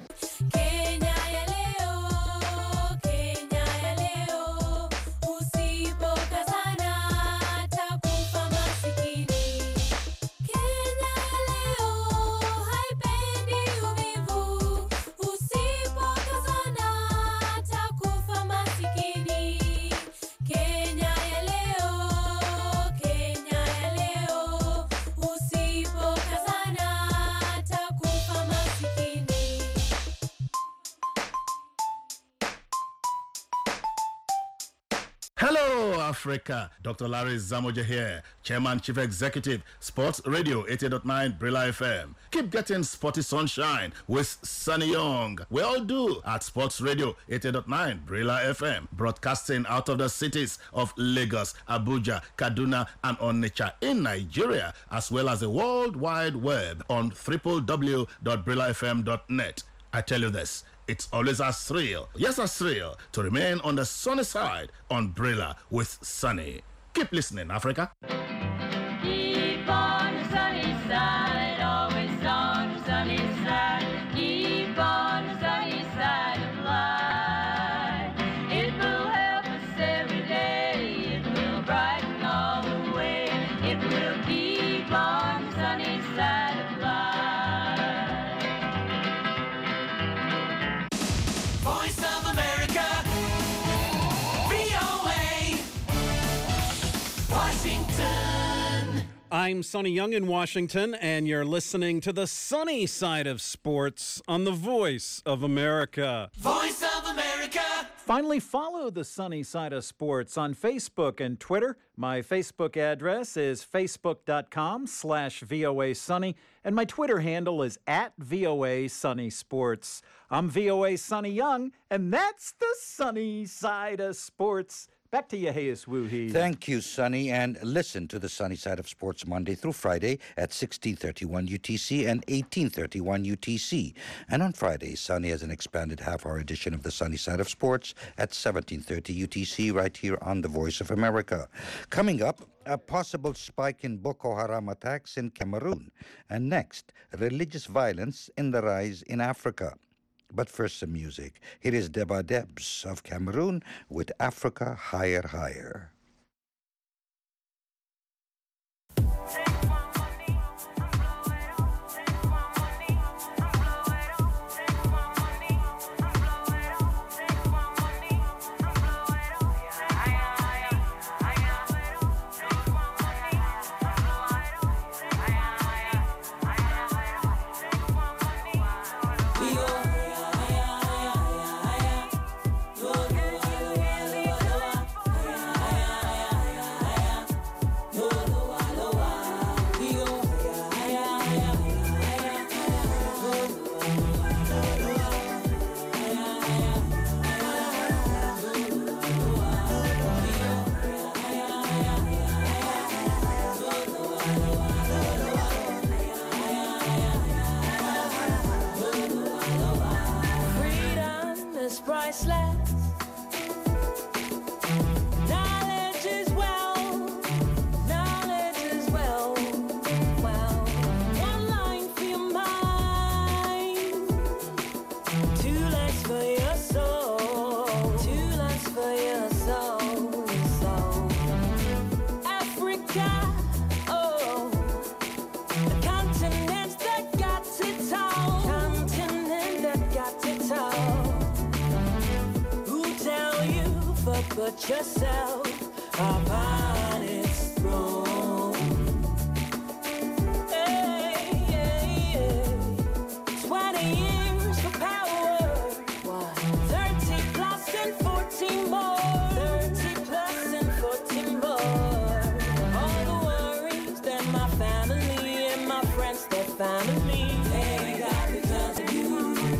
Hello, Africa. Doctor Larry Zamoja here, Chairman, Chief Executive, Sports Radio eighty point nine Brilla F M. Keep getting sporty sunshine with Sunny Young. We all do at Sports Radio eighty point nine Brilla F M, broadcasting out of the cities of Lagos, Abuja, Kaduna, and Onitsha in Nigeria, as well as the World Wide Web on w w w dot brilla f m dot net. I tell you this, it's always a thrill, yes a thrill, to remain on the sunny side on Brilla with Sunny. Keep listening, Africa. Keep on the sunny side, always on the sunny side. Keep on the sunny side of life. It will help us every day. It will brighten all the way. It will keep on the sunny side of life. Voice of America, V O A, Washington. I'm Sonny Young in Washington, and you're listening to the sunny side of sports on the Voice of America. Voice of America. Finally, follow the sunny side of sports on Facebook and Twitter. My Facebook address is facebook.com slash VOA Sunny, and my Twitter handle is at VOA Sunny Sports. I'm V O A Sonny Young, and that's the sunny side of sports. Back to you, Hayes Woohee. Thank you, Sonny. And listen to the Sunny Side of Sports Monday through Friday at sixteen thirty-one U T C and eighteen thirty-one U T C. And on Fridays, Sonny has an expanded half-hour edition of the Sunny Side of Sports at seventeen thirty U T C right here on the Voice of America. Coming up, a possible spike in Boko Haram attacks in Cameroon. And next, religious violence in the rise in Africa. But first, some music. Here is Deba Debs of Cameroon with Africa Higher Higher. put yourself upon its throne. Hey, hey, hey. Twenty years for power. What? Thirty plus and fourteen more. Thirty plus and fourteen more. All the worries that my family and my friends, their family, they got because of you.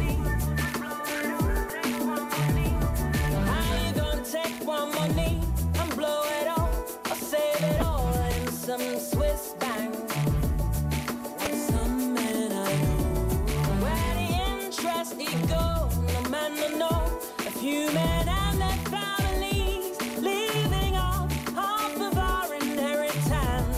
How you gonna take one money and blow it all, or save it all in some Swiss bank? Some men I know, where the interest it goes, no man no know. A few men and their families living off half of our inheritance.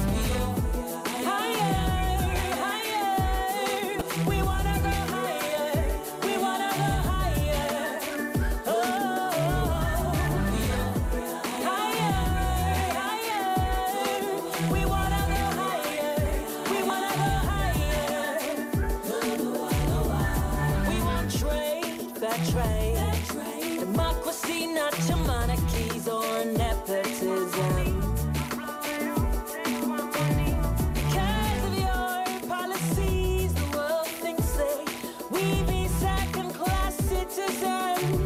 Higher, higher, we wanna go higher, we wanna go higher. Oh, higher, higher, we wanna go higher, we wanna go higher. We want trade, fair trade. Democracy, not your monarchies or nepotism. Because of your policies, the world thinks that we be second-class citizens.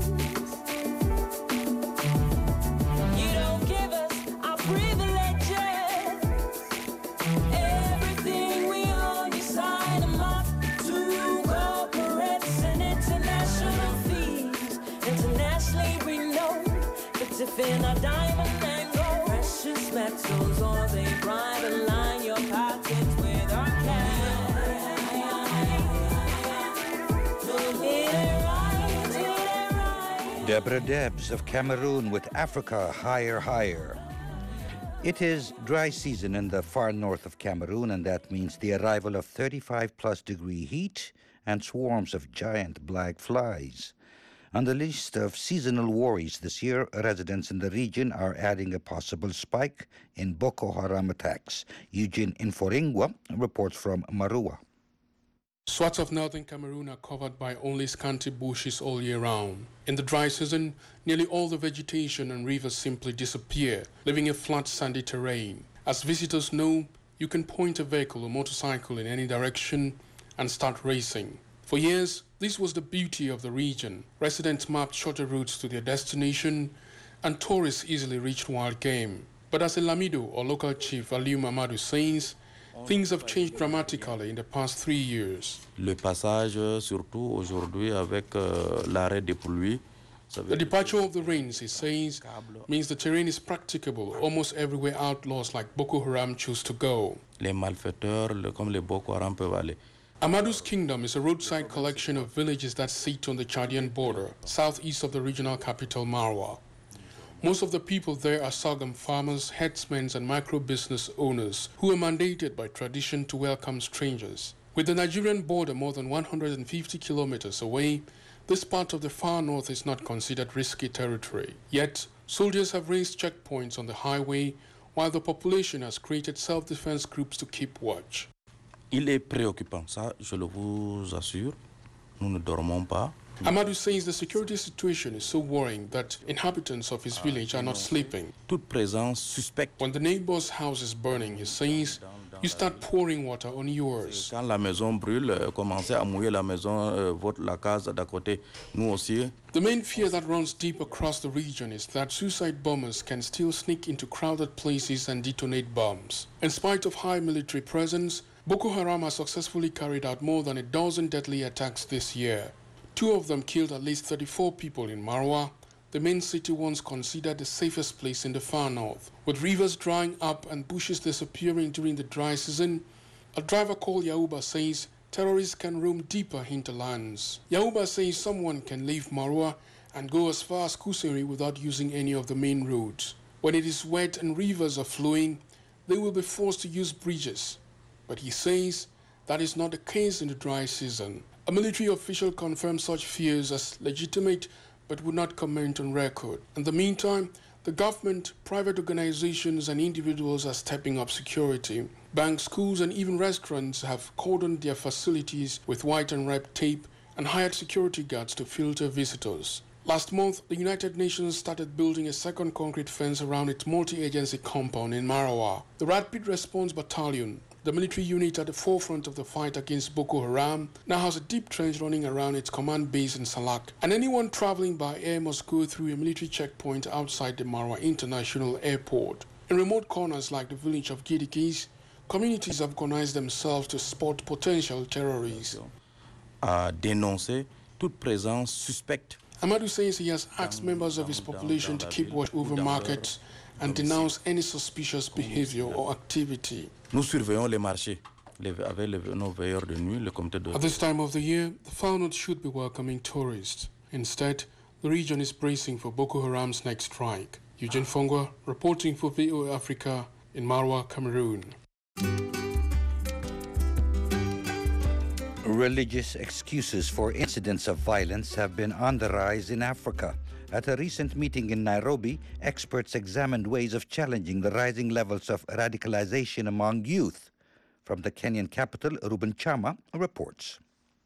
You don't give us our privileges. Everything we own, you sign them up to corporates and international fees. Internationally renowned, but if in a diamond and gold, precious metals, or they bribe and line your pockets with our cash. Hit it right, hit it right. Deborah Debs of Cameroon with Africa Higher Higher. It is dry season in the far north of Cameroon, and that means the arrival of thirty-five plus degree heat and swarms of giant black flies. On the list of seasonal worries this year, residents in the region are adding a possible spike in Boko Haram attacks. Eugene Inforingwa reports from Marua. Swaths of northern Cameroon are covered by only scanty bushes all year round. In the dry season, nearly all the vegetation and rivers simply disappear, leaving a flat sandy terrain. As visitors know, you can point a vehicle or motorcycle in any direction and start racing. For years, this was the beauty of the region. Residents mapped shorter routes to their destination, and tourists easily reached wild game. But as a Lamido or local chief Aliou Mamadou says, things have changed dramatically in the past three years. Le passage, surtout aujourd'hui avec euh, l'arrêt des pluies. The departure of the rains, he says, means the terrain is practicable almost everywhere outlaws like Boko Haram choose to go. Les malfaiteurs, le, comme les Boko Haram peuvent aller. Amadou's Kingdom is a roadside collection of villages that sit on the Chadian border, southeast of the regional capital Marwa. Most of the people there are sorghum farmers, herdsmen, and micro-business owners who are mandated by tradition to welcome strangers. With the Nigerian border more than one hundred fifty kilometers away, this part of the far north is not considered risky territory. Yet, soldiers have raised checkpoints on the highway, while the population has created self-defense groups to keep watch. Il est préoccupant, ça je le vous assure. Nous ne dormons pas. Amadou says the security situation is so worrying that inhabitants of his village are not sleeping. Toute présence suspecte. When the neighbor's house is burning, he says, you start pouring water on yours. Quand la maison brûle, commencez à mouiller la maison, euh, votre la case d'à côté, nous aussi. The main fear that runs deep across the region is that suicide bombers can still sneak into crowded places and detonate bombs. In spite of high military presence, Boko Haram has successfully carried out more than a dozen deadly attacks this year. Two of them killed at least thirty-four people in Marwa, the main city once considered the safest place in the far north. With rivers drying up and bushes disappearing during the dry season, a driver called Yauba says terrorists can roam deeper hinterlands. Yauba says someone can leave Marwa and go as far as Kuseri without using any of the main roads. When it is wet and rivers are flowing, they will be forced to use bridges. But he says that is not the case in the dry season. A military official confirmed such fears as legitimate but would not comment on record. In the meantime, the government, private organizations and individuals are stepping up security. Banks, schools and even restaurants have cordoned their facilities with white and red tape and hired security guards to filter visitors. Last month, the United Nations started building a second concrete fence around its multi-agency compound in Marawa. The Rapid Response Battalion, the military unit at the forefront of the fight against Boko Haram, now has a deep trench running around its command base in Salak, and anyone traveling by air must go through a military checkpoint outside the Marawa International Airport. In remote corners like the village of Gidikis, communities have organized themselves to spot potential terrorists. A dénoncé toute présence suspecte. Amadou says he has asked members of his population to keep watch over markets and denounce any suspicious behavior or activity. Nous surveillons les marchés avec nos veilleurs de nuit, le comité de... At this time of the year, the Far North should be welcoming tourists. Instead, the region is bracing for Boko Haram's next strike. Eugene Fongwa reporting for V O A Africa in Marwa, Cameroon. Religious excuses for incidents of violence have been on the rise in Africa. At a recent meeting in Nairobi, experts examined ways of challenging the rising levels of radicalization among youth. From the Kenyan capital, Ruben Chama reports.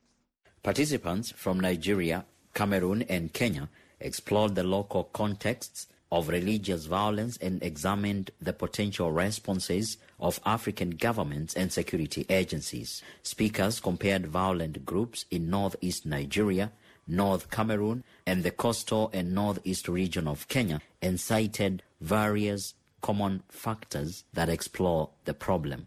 Participants from Nigeria, Cameroon, and Kenya explored the local contexts of religious violence and examined the potential responses of African governments and security agencies. Speakers compared violent groups in northeast Nigeria, North Cameroon, and the coastal and northeast region of Kenya, and cited various common factors that explore the problem.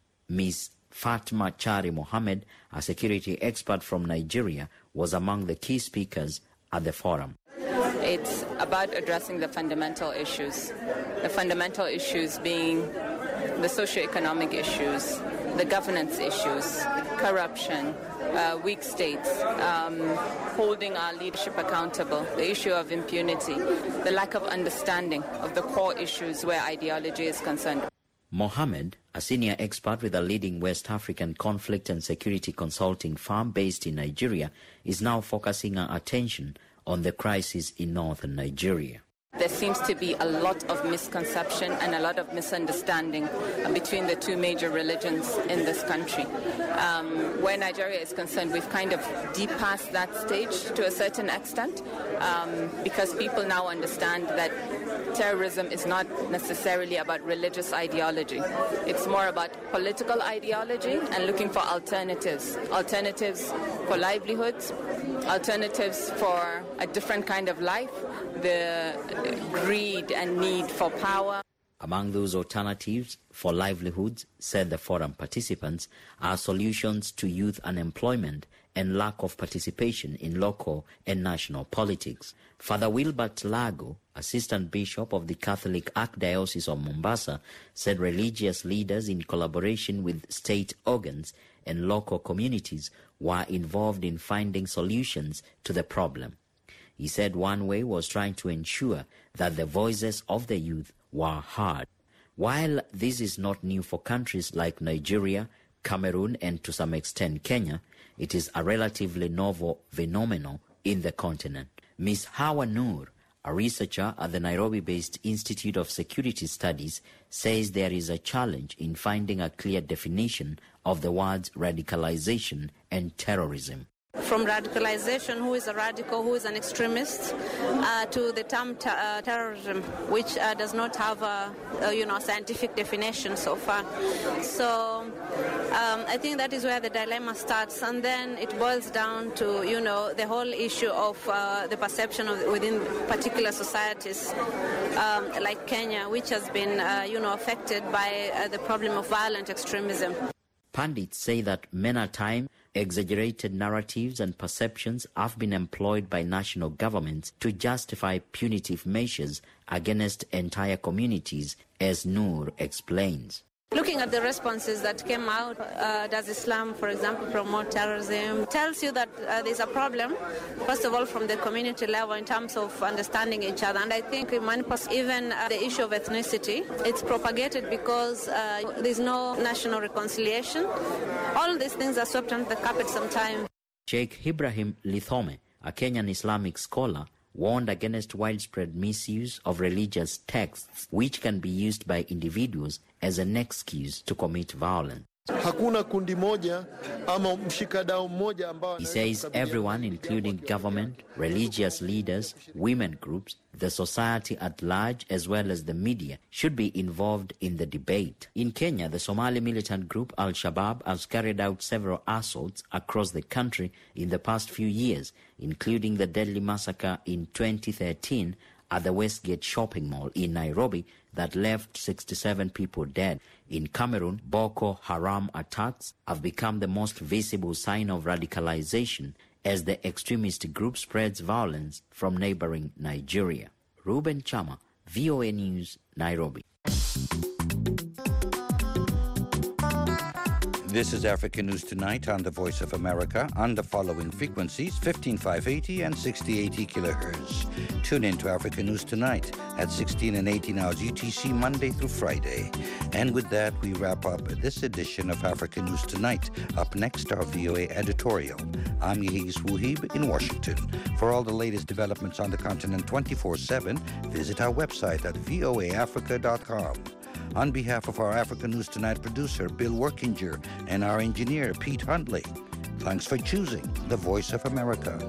Miz Fatma Chari Mohammed, a security expert from Nigeria, was among the key speakers at the forum. It's about addressing the fundamental issues. The fundamental issues being the socioeconomic issues, the governance issues, corruption, uh, weak states, um, holding our leadership accountable, the issue of impunity, the lack of understanding of the core issues where ideology is concerned. Mohammed, a senior expert with a leading West African conflict and security consulting firm based in Nigeria, is now focusing our attention on the crisis in northern Nigeria. There seems to be a lot of misconception and a lot of misunderstanding between the two major religions in this country. Um, where Nigeria is concerned, we've kind of deep passed that stage to a certain extent um, because people now understand that terrorism is not necessarily about religious ideology. It's more about political ideology and looking for alternatives. Alternatives for livelihoods, alternatives for a different kind of life, the greed and need for power. Among those alternatives for livelihoods, said the forum participants, are solutions to youth unemployment and lack of participation in local and national politics. Father Wilbert Lago, Assistant Bishop of the Catholic Archdiocese of Mombasa, said religious leaders in collaboration with state organs and local communities were involved in finding solutions to the problem. He said one way was trying to ensure that the voices of the youth were heard. While this is not new for countries like Nigeria, Cameroon, and to some extent Kenya, it is a relatively novel phenomenon in the continent. Miz Hawa Noor, a researcher at the Nairobi-based Institute of Security Studies, says there is a challenge in finding a clear definition of the words radicalization and terrorism. From radicalization, who is a radical, who is an extremist, uh, to the term ter- uh, terrorism, which uh, does not have a, a you know scientific definition so far. So um, I think that is where the dilemma starts, and then it boils down to you know the whole issue of uh, the perception of within particular societies, um, like Kenya, which has been uh, you know affected by uh, the problem of violent extremism. Pundits say that many a time exaggerated narratives and perceptions have been employed by national governments to justify punitive measures against entire communities, as Noor explains. Looking at the responses that came out, uh, does Islam, for example, promote terrorism, tells you that uh, there's a problem, first of all, from the community level in terms of understanding each other. And I think in many parts, even uh, the issue of ethnicity, it's propagated because uh, there's no national reconciliation. All these things are swept under the carpet sometimes. Sheikh Ibrahim Lithome, a Kenyan Islamic scholar, warned against widespread misuse of religious texts which can be used by individuals as an excuse to commit violence. Hakuna kundi moja ama mshikadau mmoja ambao. He says everyone, including government, religious leaders, women groups, the society at large, as well as the media, should be involved in the debate. In Kenya, the Somali militant group Al-Shabaab has carried out several assaults across the country in the past few years, including the deadly massacre in twenty thirteen at the Westgate shopping mall in Nairobi that left sixty-seven people dead. In Cameroon, Boko Haram attacks have become the most visible sign of radicalization as the extremist group spreads violence from neighboring Nigeria. Ruben Chama, V O A News, Nairobi. This is Africa News Tonight on the Voice of America on the following frequencies, fifteen five eighty and sixty eighty kilohertz. Tune in to Africa News Tonight at sixteen and eighteen hours U T C Monday through Friday. And with that, we wrap up this edition of Africa News Tonight. Up next, our V O A editorial. I'm Yehis Wuhib in Washington. For all the latest developments on the continent twenty-four seven, visit our website at V O A Africa dot com. On behalf of our Africa News Tonight producer, Bill Workinger, and our engineer, Pete Huntley, thanks for choosing the Voice of America.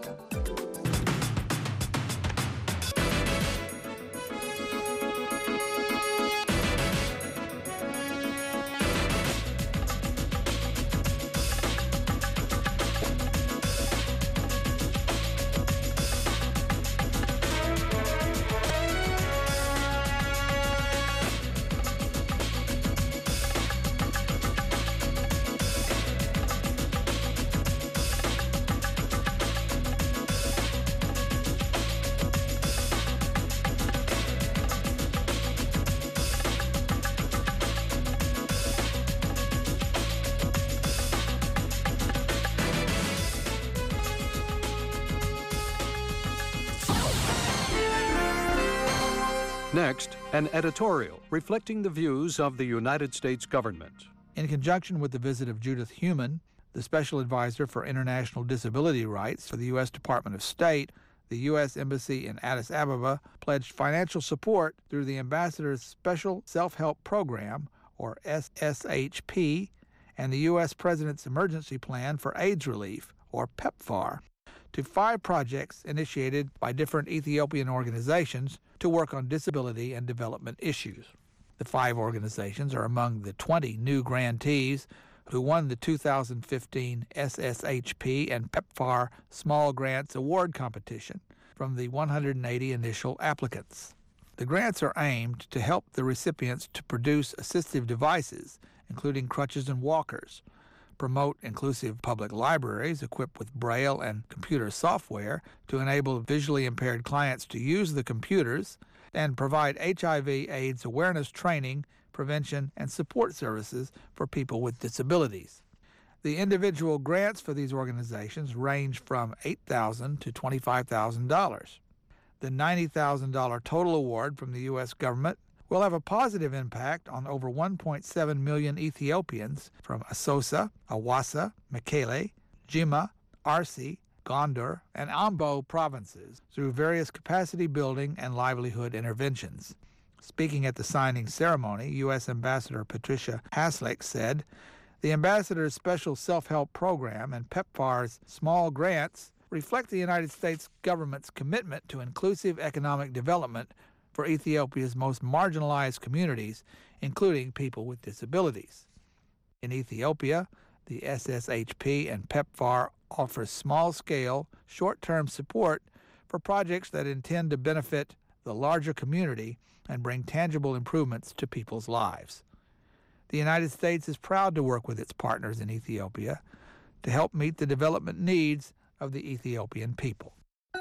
Next, an editorial reflecting the views of the United States government. In conjunction with the visit of Judith Heumann, the Special Advisor for International Disability Rights for the U S Department of State, the U S Embassy in Addis Ababa pledged financial support through the Ambassador's Special Self-Help Program, or S S H P, and the U S President's Emergency Plan for AIDS Relief, or PEPFAR, to five projects initiated by different Ethiopian organizations to work on disability and development issues. The five organizations are among the twenty new grantees who won the two thousand fifteen S S H P and PEPFAR Small Grants Award Competition from the one hundred eighty initial applicants. The grants are aimed to help the recipients to produce assistive devices, including crutches and walkers, promote inclusive public libraries equipped with Braille and computer software to enable visually impaired clients to use the computers, and provide H I V AIDS awareness training, prevention, and support services for people with disabilities. The individual grants for these organizations range from eight thousand dollars to twenty-five thousand dollars. The ninety thousand dollars total award from the U S government will have a positive impact on over one point seven million Ethiopians from Asosa, Awassa, Mekele, Jimma, Arsi, Gondar, and Ambo provinces through various capacity building and livelihood interventions. Speaking at the signing ceremony, U S Ambassador Patricia Haslick said, "The Ambassador's Special Self-Help Program and PEPFAR's small grants reflect the United States government's commitment to inclusive economic development for Ethiopia's most marginalized communities, including people with disabilities." In Ethiopia, the S S H P and PEPFAR offers small-scale, short-term support for projects that intend to benefit the larger community and bring tangible improvements to people's lives. The United States is proud to work with its partners in Ethiopia to help meet the development needs of the Ethiopian people.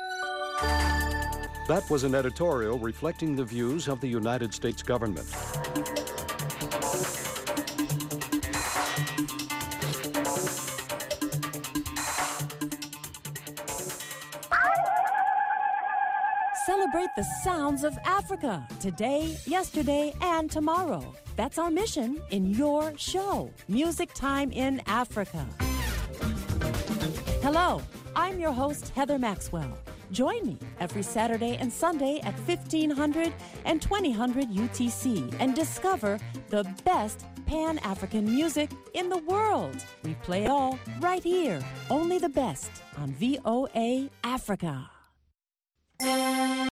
That was an editorial reflecting the views of the United States government. Celebrate the sounds of Africa today, yesterday, and tomorrow. That's our mission in your show, Music Time in Africa. Hello, I'm your host, Heather Maxwell. Join me every Saturday and Sunday at fifteen hundred and twenty hundred U T C and discover the best Pan-African music in the world. We play it all right here. Only the best on V O A Africa.